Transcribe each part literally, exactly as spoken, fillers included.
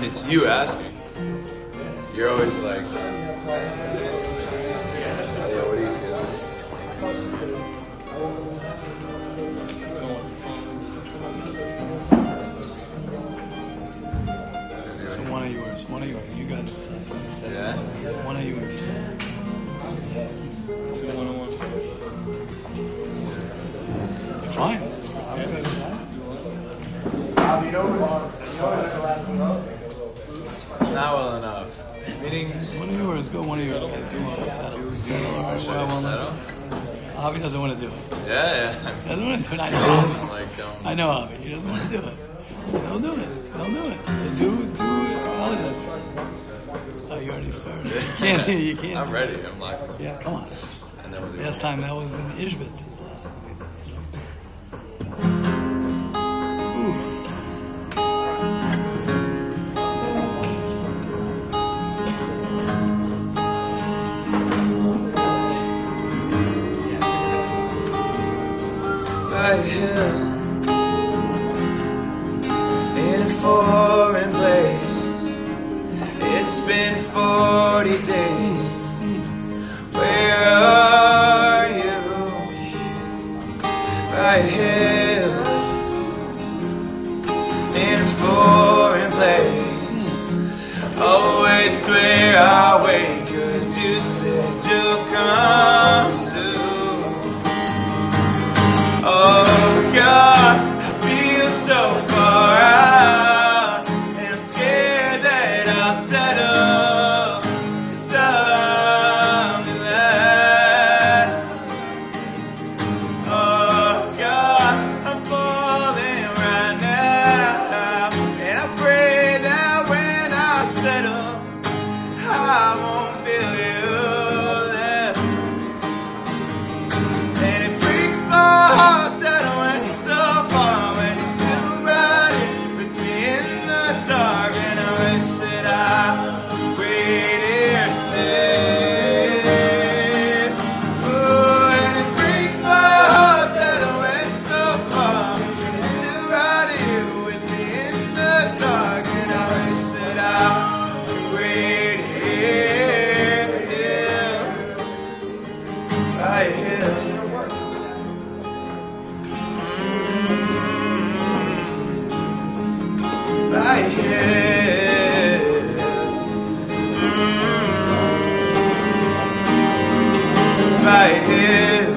it's you asking. You're always like, oh, yeah, what do you feel? So one of yours, one of yours. You guys decide. Yeah? One of yours. So one on one. Fine. That's fine. I'm good with that. Not well enough. Meaning, One of yours. Go one of yours, guys. Do one. Settle. Settle. Or should what I I want. settle? Avi doesn't want to do it. Yeah, yeah. He doesn't want to do it. I know. I'm like, um, I know Avi. He doesn't want to do it. So don't do it. Don't do it. So do do all of this. Oh, you already started. You can't. You can't. I'm do ready. it. I'm like, Yeah, come on. I never do. Last time that was in Ishbitz. His last time. Right here in a foreign place. It's been forty days. Where are you? Right here in a foreign place. Oh, it's where I wait, 'cause you said you'll come soon. Oh God, I feel so far out, and I'm scared that I'll settle for something less. Oh God, I'm falling right now, and I pray that when I settle, I won't feel you less. And it breaks my heart that I went so far when you're still riding with me in the dark. And I wish that I wait here still. Oh, and it breaks my heart that I went so far when you're still riding with me in the dark. And I wish that I wait here still. Right here. Right here, mm, right here,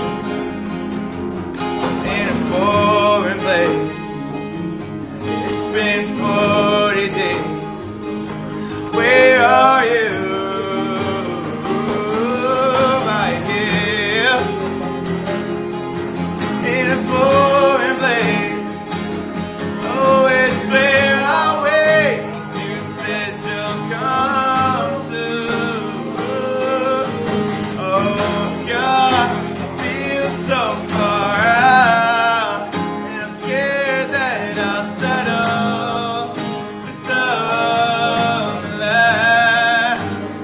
in a foreign place. It's been forty days. Where are you? Right here, in a foreign place. Oh, it's where I wait, 'cause you said you'll come soon. Oh God, I feel so far out, and I'm scared that I'll settle for something less.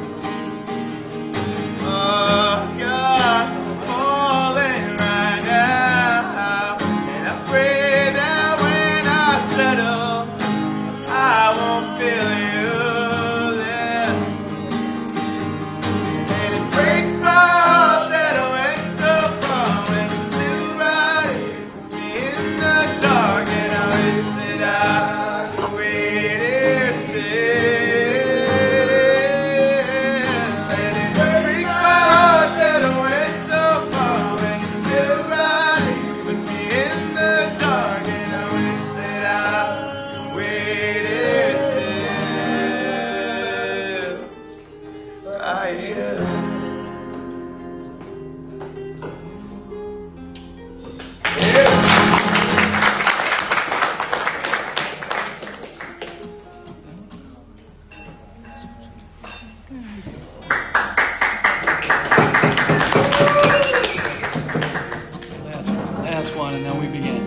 Oh God, I'm falling right now, and I pray that when I settle, I won't feel you less. And it breaks my heart that I went so far when you're still riding with me in the dark. And I wish that I could wait here still. And it breaks my heart that I went so far when you're still riding with me in the dark. And I wish that I could wait here still. Right here. Last one. Last one, and then we begin.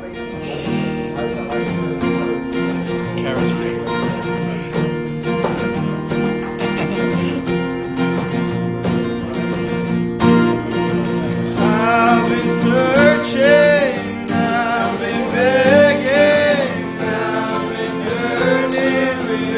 Kara Stewart. I've been searching, I've been begging, I've been hurting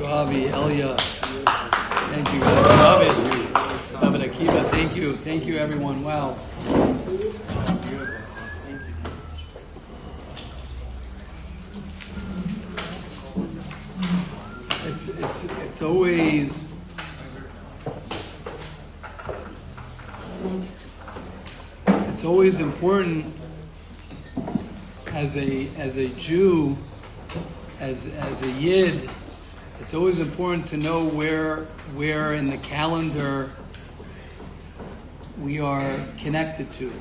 you, Avi, Elia. Thank you, guys. David, David Akiva, thank you. Thank you, everyone. Wow. It's, it's, it's always... It's always important as a as a Jew, as as a Yid, it's always important to know where where in the calendar we are connected to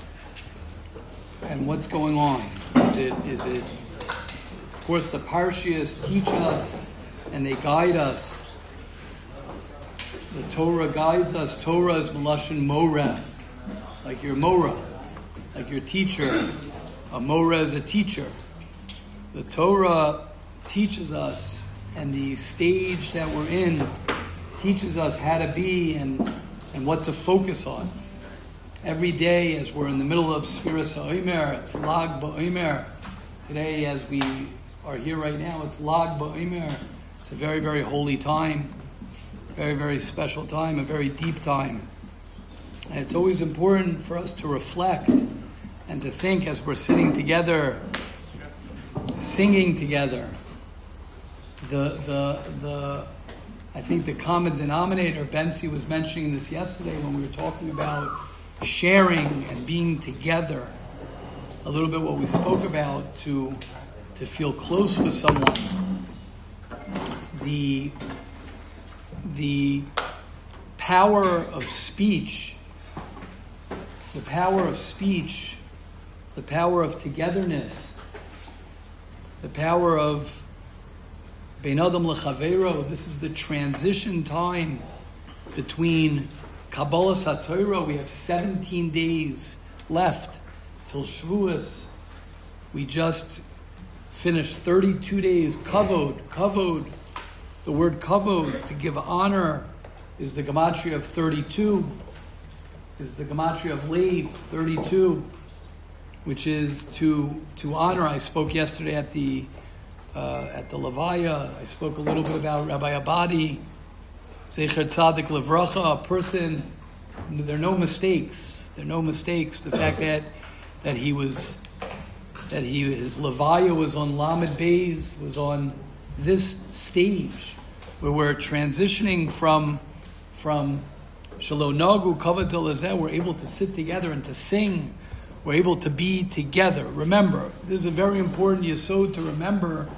and what's going on. Is it is it of course the Parshias teach us and they guide us. The Torah guides us. Torah is Melashon Moreh. Like your Mora, like your teacher. A Mora is a teacher. The Torah teaches us, and the stage that we're in teaches us how to be and, and what to focus on. Every day, as we're in the middle of Sfiras HaOmer, it's Lag BaOmer. Today, as we are here right now, it's Lag BaOmer. It's a very, very holy time, very, very special time, a very deep time. And it's always important for us to reflect and to think as we're sitting together, singing together. The the the I think the common denominator, Bensi was mentioning this yesterday when we were talking about sharing and being together. A little bit what we spoke about to to feel close with someone. The the power of speech. The power of speech, the power of togetherness, the power of Bein Adam L'Chaveiro. This is the transition time between Kabbalah HaTorah. We have seventeen days left till Shavuos. We just finished thirty-two days. Kavod, kavod. The word kavod, to give honor, is the gematria of thirty-two. Is the gematria of Lev, thirty-two, which is to to honor. I spoke yesterday at the uh, at the Levaya. I spoke a little bit about Rabbi Abadi, Zecher Tzadik Levracha, a person. There are no mistakes. There are no mistakes. The fact that that he was that he his Levaya was on Lamed Beis, was on this stage where we're transitioning from from. Shalom Nagu, Kavod Zolazeh, we're able to sit together and to sing. We're able to be together. Remember, this is a very important yesod to remember.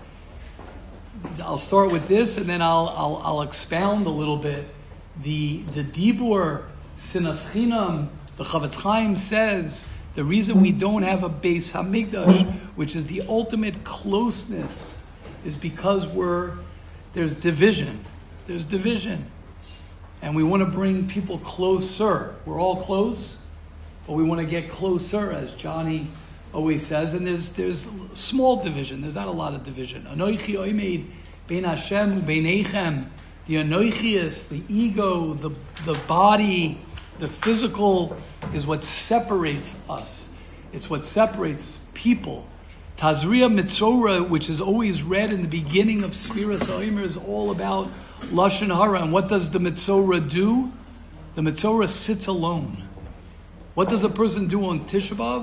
I'll start with this and then I'll I'll, I'll expound a little bit. The the Dibur Sinas Chinam, the Chavetz Chaim says the reason we don't have a Beis Hamikdash, which is the ultimate closeness, is because we're there's division. There's division. And we want to bring people closer. We're all close, but we want to get closer, as Johnny always says. And there's there's small division. There's not a lot of division. Anoichi oimed bein Hashem ubeinechem. The anoichius, the ego, the the body, the physical is what separates us. It's what separates people. Tazria Mitzorah, which is always read in the beginning of Sfiras HaOmer, is all about Lashon Hara. And what does the Mitzorah do? The Mitzorah sits alone. What does a person do on Tisha B'Av?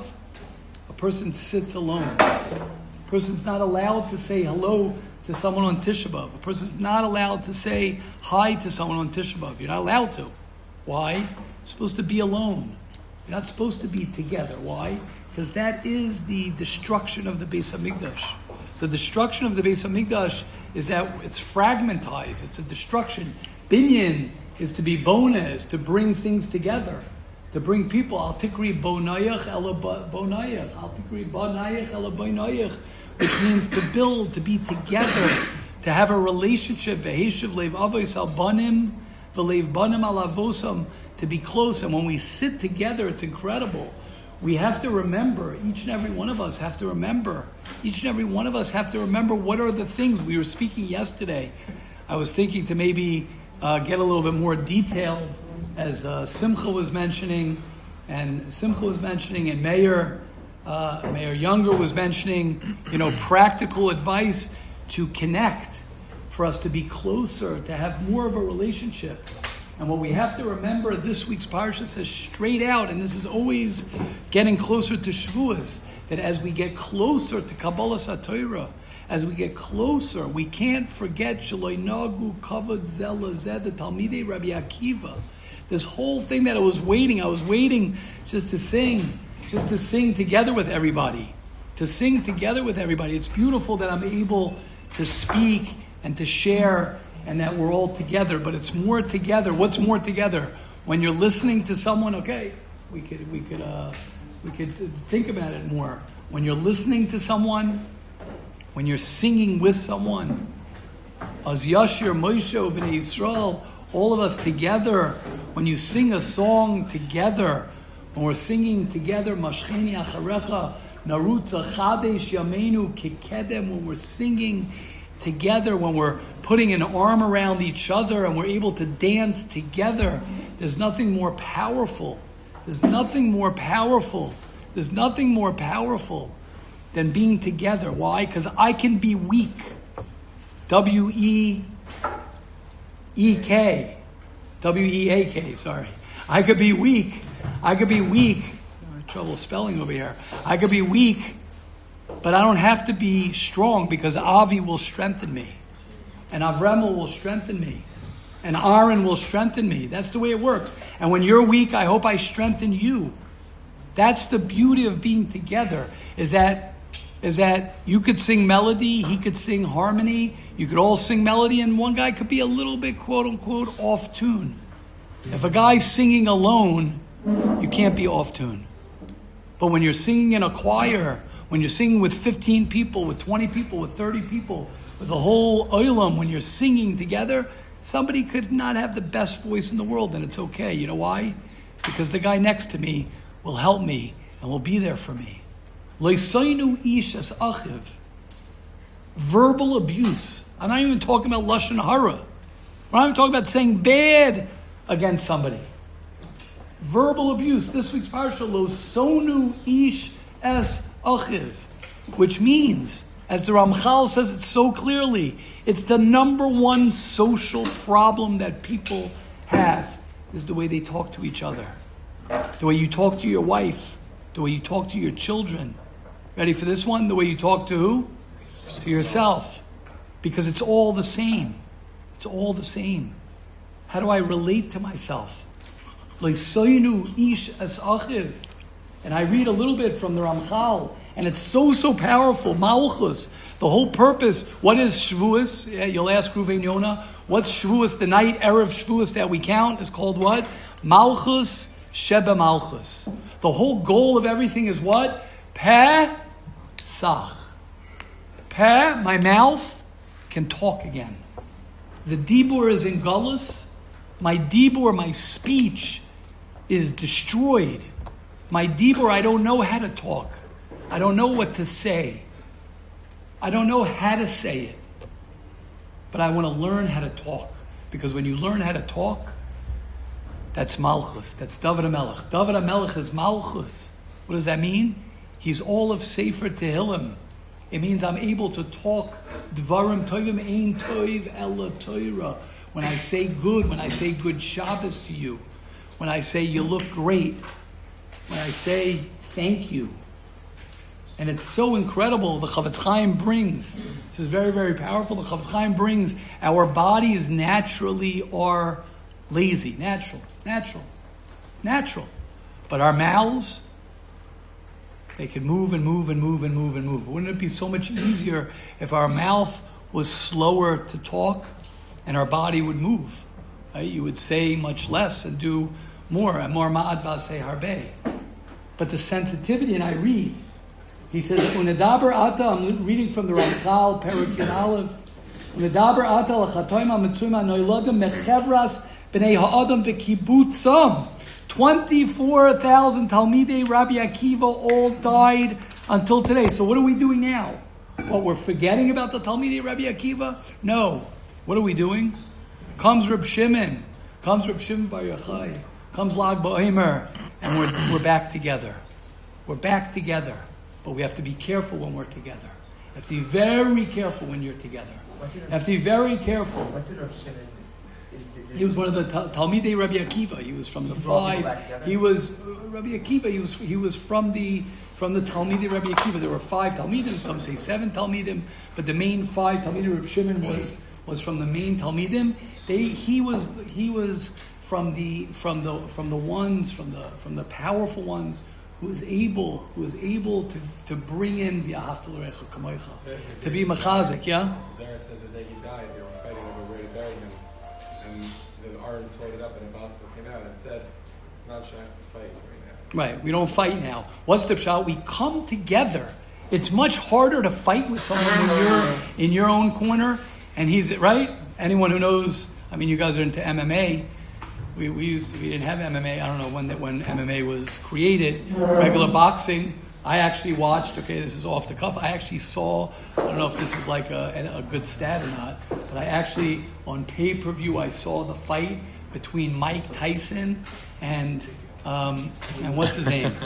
A person sits alone. A person's not allowed to say hello to someone on Tisha B'Av. A person's not allowed to say hi to someone on Tisha B'Av. You're not allowed to. Why? You're supposed to be alone. You're not supposed to be together. Why? Because that is the destruction of the Beis Hamikdash. The destruction of the Beis Hamikdash is that it's fragmentized. It's a destruction. Binyan is to be bona, is to bring things together, to bring people. Al tikri bonayach ela bonayach. Al tikri bonayach ela bonayach, which means to build, to be together, to have a relationship. Veheshiv leiv avos al banim, v'leiv banim al avosam, to be close. And when we sit together, it's incredible. We have to remember, each and every one of us have to remember, each and every one of us have to remember what are the things. We were speaking yesterday. I was thinking to maybe uh, get a little bit more detailed, as uh, Simcha was mentioning, and Simcha was mentioning, and Mayor, uh, Mayor Younger was mentioning, you know, practical advice to connect for us to be closer, to have more of a relationship. And what we have to remember, this week's parsha says straight out, and this is always getting closer to Shavuos, that as we get closer to Kabbalah Satorah, as we get closer, we can't forget Shaloi Nagu Kavod Zela Zed, the Talmidei Rabbi Akiva. This whole thing that I was waiting, I was waiting just to sing, just to sing together with everybody. To sing together with everybody. It's beautiful that I'm able to speak and to share and that we're all together, but it's more together. What's more together? When you're listening to someone, okay, we could we could uh, we could think about it more. When you're listening to someone, when you're singing with someone, as Yashir, Moshe, Bnei Yisrael, all of us together, when you sing a song together, when we're singing together, Mashcheni Acharecha, Narutza Chadesh Yameinu Kikedem, when we're singing together, when we're putting an arm around each other and we're able to dance together, there's nothing more powerful. There's nothing more powerful. There's nothing more powerful than being together. Why? Because I can be weak. W E E K. W E A K, sorry. I could be weak. I could be weak. I'm in trouble spelling over here. I could be weak, but I don't have to be strong because Avi will strengthen me. And Avremel will strengthen me. And Aaron will strengthen me. That's the way it works. And when you're weak, I hope I strengthen you. That's the beauty of being together, is that is that you could sing melody, he could sing harmony, you could all sing melody, and one guy could be a little bit, quote-unquote, off-tune. If a guy's singing alone, you can't be off-tune. But when you're singing in a choir, when you're singing with fifteen people, with twenty people, with thirty people, with the whole olam, when you're singing together, somebody could not have the best voice in the world, and it's okay. You know why? Because the guy next to me will help me and will be there for me. Leisainu ish as achiv. Verbal abuse. I'm not even talking about lashon hara. I'm not even talking about saying bad against somebody. Verbal abuse. This week's parsha, lo sonu ish es achiv, which means, as the Ramchal says it so clearly, it's the number one social problem that people have is the way they talk to each other. The way you talk to your wife. The way you talk to your children. Ready for this one? The way you talk to who? To yourself. Because it's all the same. It's all the same. How do I relate to myself? Leisoinu ish as achiv. And I read a little bit from the Ramchal, and it's so, so powerful. Malchus. The whole purpose. What is Shavuos? Yeah, you'll ask Ruvain Yonah. What's Shavuos? The night, Erev Shavuos that we count is called what? Malchus Sheba Malchus. The whole goal of everything is what? Peh Sach. Peh, my mouth, can talk again. The dibur is in Gullus. My dibur, my speech, is destroyed. My dibur, I don't know how to talk. I don't know what to say. I don't know how to say it. But I want to learn how to talk. Because when you learn how to talk, that's Malchus. That's David HaMelech. David HaMelech is Malchus. What does that mean? He's all of Sefer Tehillim. It means I'm able to talk Dvarim Tovim Ein Tov Ela Torah. When I say good, when I say good Shabbos to you, when I say you look great, when I say thank you. And it's so incredible. The Chavetz Chaim brings, this is very, very powerful. The Chavetz Chaim brings, our bodies naturally are lazy. Natural. Natural. Natural. But our mouths, they can move and move and move and move and move. Wouldn't it be so much easier if our mouth was slower to talk and our body would move? Right? You would say much less and do more. Amor ma'ad v'aseh harbe. But the sensitivity, and I read, he says, Unedaber ata, I'm reading from the Ramchal, Perek Yud Aleph, Unedaber ata l'chatoim ha'mitzuyim ha'noilodim mechevras b'nei ha'adam v'kibutzam. twenty-four thousand Talmidei Rabbi Akiva all died until today. So what are we doing now? What, we're forgetting about the Talmidei Rabbi Akiva? No. What are we doing? Comes Reb Shimon. Comes Reb Shimon Bar Yochai. Comes Lag Ba'omer. And we're, we're back together. We're back together. But we have to be careful when we're together. have to be very careful when you're together. You have to be very careful. What did Rav Shimon? He was one of the Tal- Talmidei Rabbi Akiva. He was from the five. He was Rabbi Akiva. He was he was from the from the Talmidei Rabbi Akiva. There were five Talmidim. Some say seven Talmidim, but the main five Talmidei Rabbi Shimon was was from the main Talmidim. They he was he was from the from the from the ones from the from the powerful ones who was able who was able to, to bring in the Ahavta L'Orecha Kamocha, to be machazik. Yeah. Zara says the day he died, they were fighting over where to bury him. And the Aron floated up and a Bosco came out and said, it's not shaykh to fight right now. Right, we don't fight now. What's the pshat? We come together. It's much harder to fight with someone when you're in your own corner, and he's, right? Anyone who knows, I mean, you guys are into M M A. We we used to, we didn't have M M A. I don't know when that when M M A was created. Regular boxing. I actually watched, okay, this is off the cuff, I actually saw, I don't know if this is like a, a good stat or not, but I actually, on pay-per-view, I saw the fight between Mike Tyson and, um, and what's his name?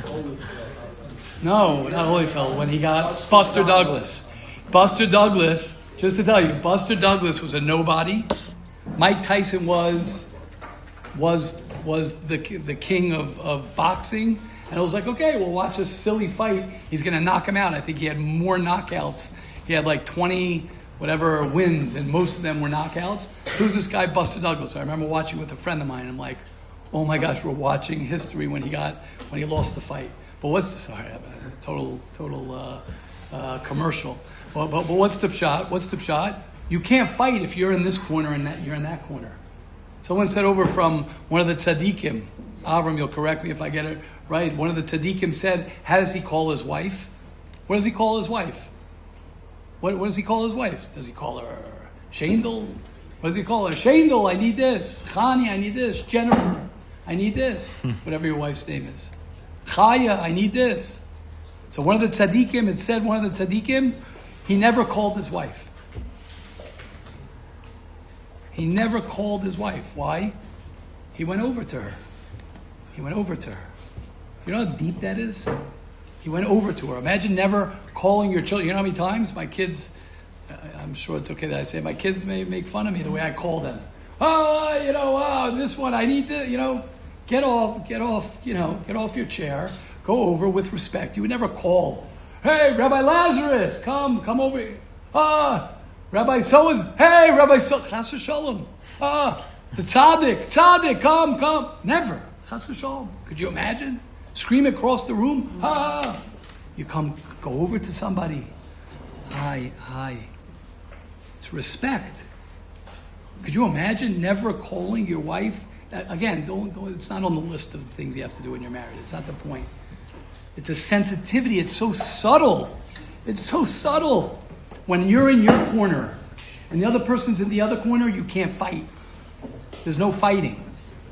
No, not Holyfield, when he got Buster Douglas. Buster Douglas, just to tell you, Buster Douglas was a nobody. Mike Tyson was, was, was the, the king of, of boxing. And I was like, okay, we'll watch this silly fight. He's going to knock him out. I think he had more knockouts. He had like twenty whatever wins, and most of them were knockouts. Who's this guy, Buster Douglas? I remember watching with a friend of mine. I'm like, oh my gosh, we're watching history when he got when he lost the fight. But what's sorry, total total uh, uh, commercial. But, but but what's the pshat? What's the pshat? You can't fight if you're in this corner and that you're in that corner. Someone said over from one of the tzaddikim, Avram, you'll correct me if I get it right. One of the tzaddikim said, how does he call his wife? What does he call his wife? What, what does he call his wife? Does he call her Shandel? What does he call her? Shandel, I need this. Chani, I need this. Jennifer, I need this. Whatever your wife's name is. Chaya, I need this. So one of the tzaddikim, it said one of the tzaddikim, he never called his wife. He never called his wife. Why? He went over to her. He went over to her. You know how deep that is? He went over to her. Imagine never calling your children. You know how many times my kids, I'm sure it's okay that I say, my kids may make fun of me the way I call them. Oh, you know, oh, this one, I need to, you know, get off, get off, you know, get off your chair. Go over with respect. You would never call, hey, Rabbi Lazarus, come, come over. Ah, Rabbi so is, hey, Rabbi so, Chas v'shalom. Ah, the tzaddik, tzaddik, come, come. Never. Chas v'shalom. Could you imagine? Scream across the room. Ah, you come, go over to somebody. Hi, hi. It's respect. Could you imagine never calling your wife? Again, don't, don't. It's not on the list of things you have to do when you're married. It's not the point. It's a sensitivity. It's so subtle. It's so subtle. When you're in your corner and the other person's in the other corner, you can't fight. There's no fighting.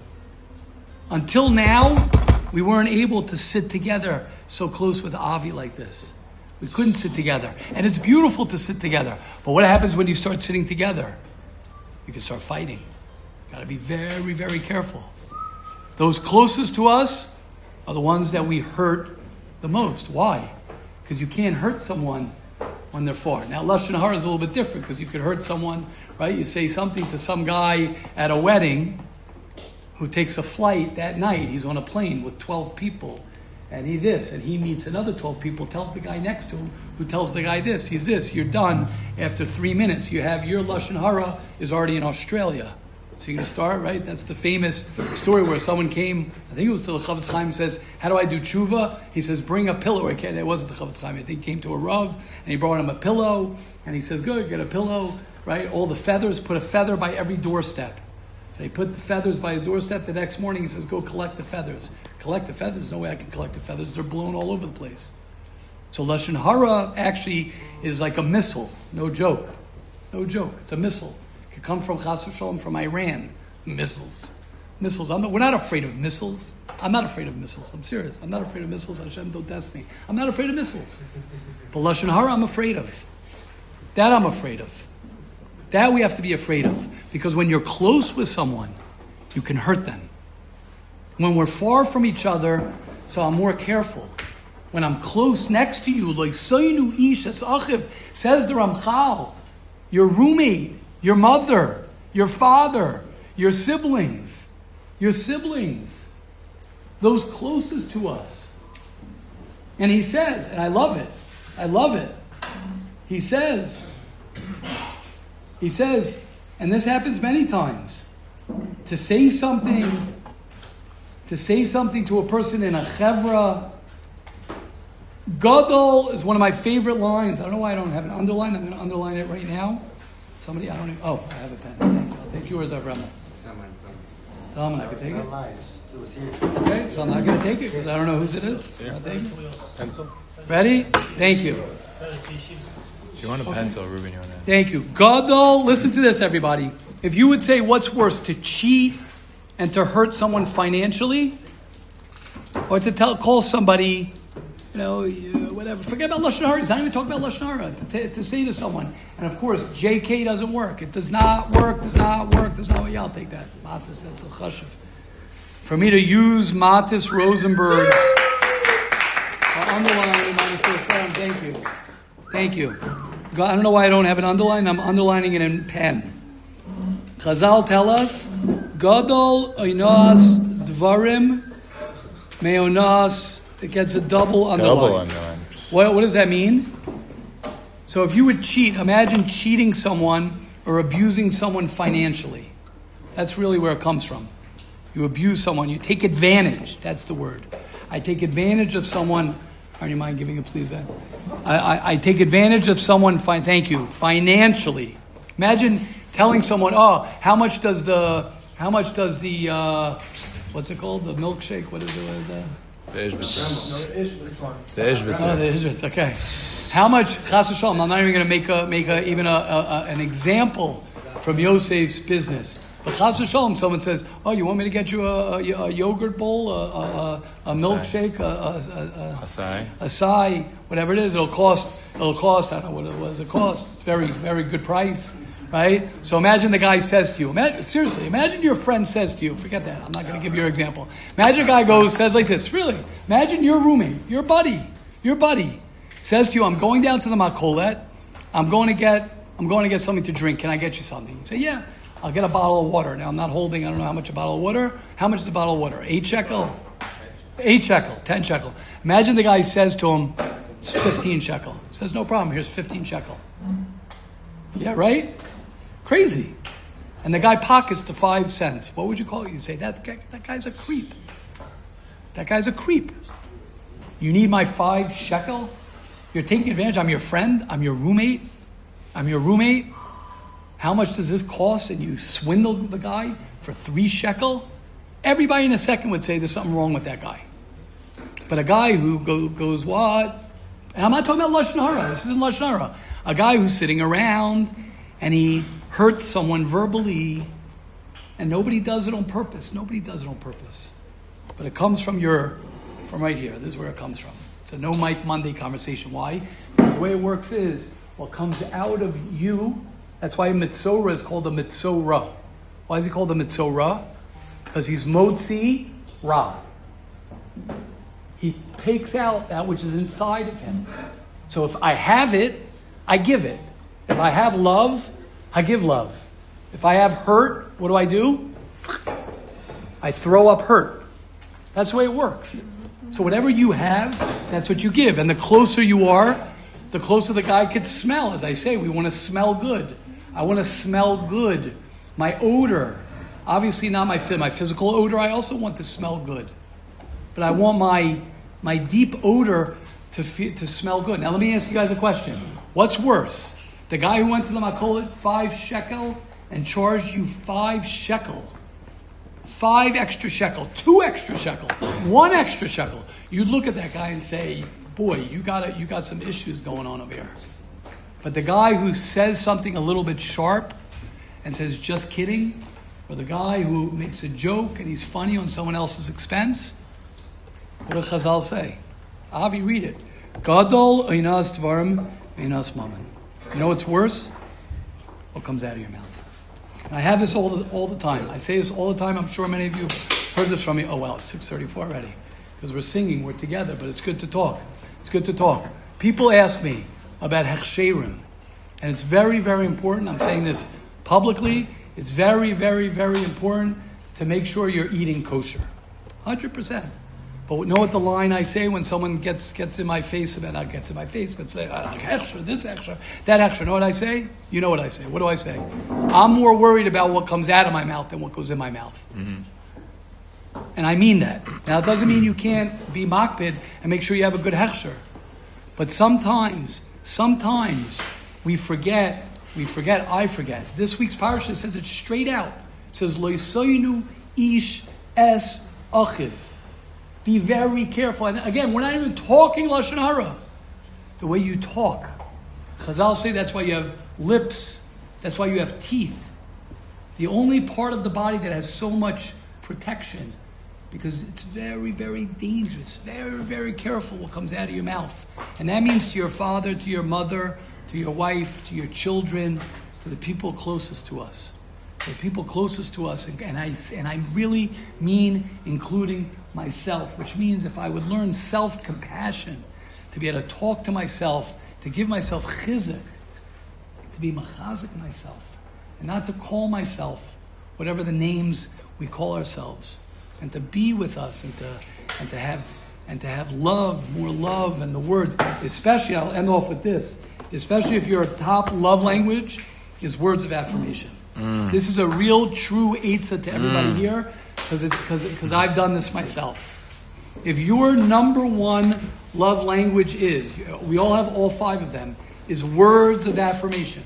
Until now, we weren't able to sit together so close with Avi like this. We couldn't sit together. And it's beautiful to sit together. But what happens when you start sitting together? You can start fighting. Got to be very, very careful. Those closest to us are the ones that we hurt the most. Why? Because you can't hurt someone when they're far. Now, Lashon Hara is a little bit different because you could hurt someone, right? You say something to some guy at a wedding who takes a flight that night. He's on a plane with twelve people. And he this, and he meets another twelve people, tells the guy next to him, who tells the guy this, he's this. You're done after three minutes. You have your Lashon Hara is already in Australia. So you're going to start, right? That's the famous story where someone came, I think it was to the Chavetz Chaim, says, how do I do tshuva? He says, bring a pillow. It wasn't the Chavetz Chaim. I think he came to a Rav, and he brought him a pillow, and he says, good, get a pillow, right? All the feathers, put a feather by every doorstep. And he put the feathers by the doorstep. The next morning, he says, go collect the feathers. Collect the feathers? No way I can collect the feathers. They're blown all over the place. So Lashon Hara actually is like a missile. No joke. No joke. It's a missile. It could come from Chas v'shalom, from Iran. Missiles. Missiles. I'm not, we're not afraid of missiles. I'm not afraid of missiles. I'm serious. I'm not afraid of missiles. Hashem, don't test me. I'm not afraid of missiles. But Lashon Hara, I'm afraid of. That I'm afraid of. That we have to be afraid of. Because when you're close with someone, you can hurt them. When we're far from each other, so I'm more careful. when I'm close next to you, like Soynu Ish Es Achiv, says the Ramchal, your roommate, your mother, your father, your siblings, your siblings, those closest to us. And he says, and I love it, I love it. He says, he says, and this happens many times, to say something, to say something to a person in a chevra. Gadol is one of my favorite lines. I don't know why I don't have an underline. I'm going to underline it right now. Somebody, I don't even, oh, I have a pen. Thank you. I'll take yours, Avrama. Someone, I can take it. Okay, so I'm not going to take it because I don't know whose it is. Yeah. I'll take it. Pencil? Ready? Thank you. If you want a pencil, Ruben, you want that? Thank you. Gadol, listen to this, everybody. If you would say what's worse, to cheat and to hurt someone financially, or to tell, call somebody, you know, you- whatever. Forget about Lashon Hara. It's not even talking about Lashon Hara. To, t- to say to someone, and of course, J K doesn't work. It does not work, does not work, does not work. Yeah, I'll take that. Matis, that's a chashuv. For me to use Matis Rosenberg's uh, underline, thank you. Thank you. God, I don't know why I don't have it underlined. I'm underlining it in pen. Chazal tell us, Gadol oinos dvarim meonos. It gets a double underline. Double underline. What, what does that mean? So if you would cheat, imagine cheating someone or abusing someone financially. That's really where it comes from. You abuse someone. You take advantage. That's the word. I take advantage of someone. Are you mind giving it, please, Ben? I, I, I take advantage of someone. Fi- thank you. Financially. Imagine telling someone, "Oh, how much does the how much does the uh, what's it called? The milkshake? What is it? What is that? The Ishbitzer. The Oh, Ishbitzer. the Israelites, okay. How much, chas v'shalom, I'm not even going to make a make a even a, a, a an example from Yosef's business. But chas v'shalom, someone says, "Oh, you want me to get you a, a, a yogurt bowl, a, a, a milkshake, a, a, a, Asai. a, a sai, whatever it is? It'll cost. It'll cost. I don't know what it was. It costs. It's very very good price." Right? So imagine the guy says to you, imagine, seriously, imagine your friend says to you, forget that, I'm not going to give your example. Imagine a guy goes, says like this, really, imagine your roommate, your buddy, your buddy, says to you, I'm going down to the Makolet, I'm going to get, I'm going to get something to drink, can I get you something? You say, yeah, I'll get a bottle of water. Now I'm not holding, I don't know how much a bottle of water, how much is a bottle of water? Eight shekel? Eight shekel, ten shekel. Imagine the guy says to him, it's fifteen shekel. He says, no problem, here's fifteen shekel. Yeah, right? Crazy. And the guy pockets to five cents. What would you call it? You say, that, guy, that guy's a creep. That guy's a creep. You need my five shekel? You're taking advantage. I'm your friend. I'm your roommate. I'm your roommate. How much does this cost? And you swindled the guy for three shekel? Everybody in a second would say there's something wrong with that guy. But a guy who go, goes, what? And I'm not talking about Lashon Hara. This isn't Lashon Hara. A guy who's sitting around and he hurts someone verbally, and nobody does it on purpose. Nobody does it on purpose. But it comes from your, from right here. This is where it comes from. It's a no Mike Monday conversation. Why? Because the way it works is, what comes out of you, that's why a mitzorah is called a mitzorah. Why is he called a mitzorah? Because he's motzi ra. He takes out that which is inside of him. So if I have it, I give it. If I have love, I give love. If I have hurt, what do I do? I throw up hurt. That's the way it works. So whatever you have, that's what you give. And the closer you are, the closer the guy could smell. As I say, we want to smell good. I want to smell good. My odor, obviously not my my physical odor, I also want to smell good. But I want my my deep odor to feel, to smell good. Now let me ask you guys a question. What's worse? The guy who went to the Makolet, five shekel, and charged you five shekel. Five extra shekel, two extra shekel, one extra shekel. You look at that guy and say, boy, you got a, you got some issues going on over here. But the guy who says something a little bit sharp and says, just kidding, or the guy who makes a joke and he's funny on someone else's expense, what do Chazal say? Avi, read it. Gadol oinas dvarim oinas mammon. You know what's worse? What comes out of your mouth. And I have this all the, all the time. I say this all the time. I'm sure many of you have heard this from me. Oh, well, it's six thirty-four already. because we're singing, we're together, but it's good to talk. It's good to talk. People ask me about hechsherim, and it's very, very important. I'm saying this publicly. It's very, very, very important to make sure you're eating kosher. one hundred percent. But know what the line I say when someone gets gets in my face about, not gets in my face, but say, extra, this extra, that extra. Know what I say? You know what I say. What do I say? I'm more worried about what comes out of my mouth than what goes in my mouth. Mm-hmm. And I mean that. Now, it doesn't mean you can't be makpid and make sure you have a good hechsher. But sometimes, sometimes we forget, we forget, I forget. This week's parasha says it straight out. It says, Lo yisoynu ish es achiv. Be very careful. And again, we're not even talking Lashon Hara. The way you talk. Chazal say that's why you have lips. That's why you have teeth. The only part of the body that has so much protection, because it's very, very dangerous. Very, very careful what comes out of your mouth. And that means to your father, to your mother, to your wife, to your children, to the people closest to us. The people closest to us. And, and I and I really mean including myself, which means if I would learn self-compassion, to be able to talk to myself, to give myself chizuk, to be machazik myself, and not to call myself whatever the names we call ourselves, and to be with us, and to and to have and to have love, more love, and the words. Especially, I'll end off with this. Especially if your top love language is words of affirmation. Mm. This is a real, true eitzah to everybody mm. here, because it's because because I've done this myself. If your number one love language is, we all have all five of them, is words of affirmation.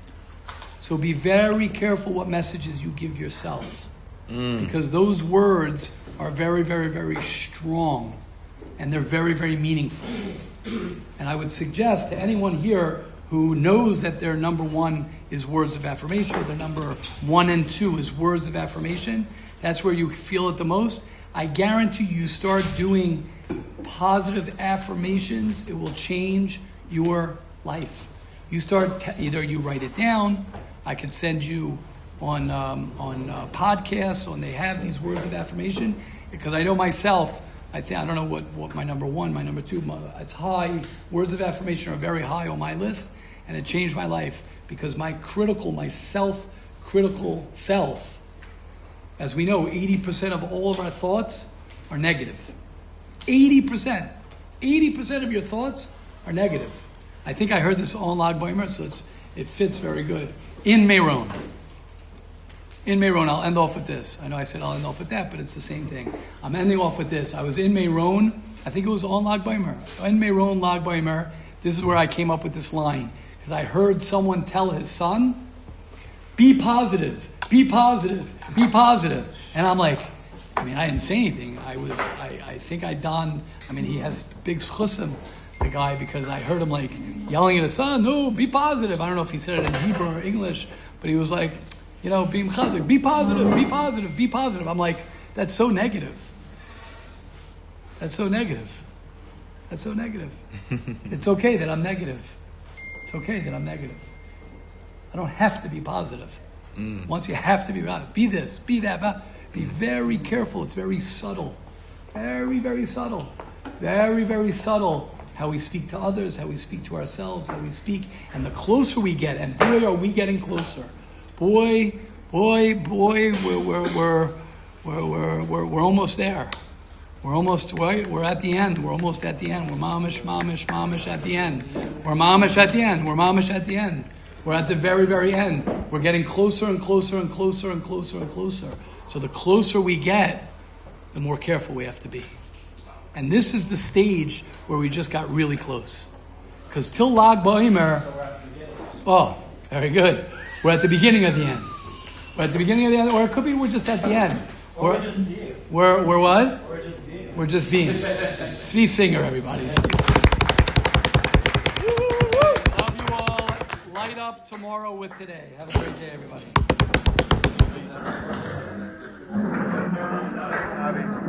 So be very careful what messages you give yourself. Mm. Because those words are very, very, very strong. And they're very, very meaningful. And I would suggest to anyone here who knows that their number one is words of affirmation, or their number one and two is words of affirmation, that's where you feel it the most. I guarantee you start doing positive affirmations, it will change your life. You start, t- either you write it down, I could send you on um, on uh, podcasts, when they have these words of affirmation, because I know myself, I think I don't know what, what my number one, my number two, my, it's high. Words of affirmation are very high on my list, and it changed my life because my critical, my self-critical self, as we know, eighty percent of all of our thoughts are negative. eighty percent. eighty percent of your thoughts are negative. I think I heard this on Lag Baimer, so it's, it fits very good. In Meron. In Meron, I'll end off with this. I know I said I'll end off with that, but it's the same thing. I'm ending off with this. I was in Meron. I think it was on Lag Baimer. In Meron, Lag Baimer. This is where I came up with this line. Because I heard someone tell his son, be positive, be positive, be positive. And I'm like, I mean, I didn't say anything. I was, I, I think I donned, I mean, he has big schusim, the guy, because I heard him like yelling at his son, no, be positive. I don't know if he said it in Hebrew or English, but he was like, you know, be chazik, be positive, be positive, be positive. I'm like, that's so negative. That's so negative. That's so negative. It's okay that I'm negative. It's okay that I'm negative. I don't have to be positive. Mm. Once you have to be positive, be this, be that. Be very careful. It's very subtle. Very, very subtle. Very, very subtle. How we speak to others, how we speak to ourselves, how we speak. And the closer we get, and boy, are we getting closer. Boy, boy, boy, we're we're we're we're we're, we're, we're almost there. We're almost right. We're at the end. We're almost at the end. We're mamish, mamish, mamish at the end. We're mamish at the end. We're mamish at the end. We're at the very, very end. We're getting closer and closer and closer and closer and closer. So the closer we get, the more careful we have to be. And this is the stage where we just got really close. Because till Lag Baimer, oh, very good. We're at the beginning of the end. We're at the beginning of the end, or it could be we're just at the end. Or we're just being. We're, we're what? We're just being. We're just being. Steve Singer, everybody. Love you all. Light up tomorrow with today. Have a great day, everybody.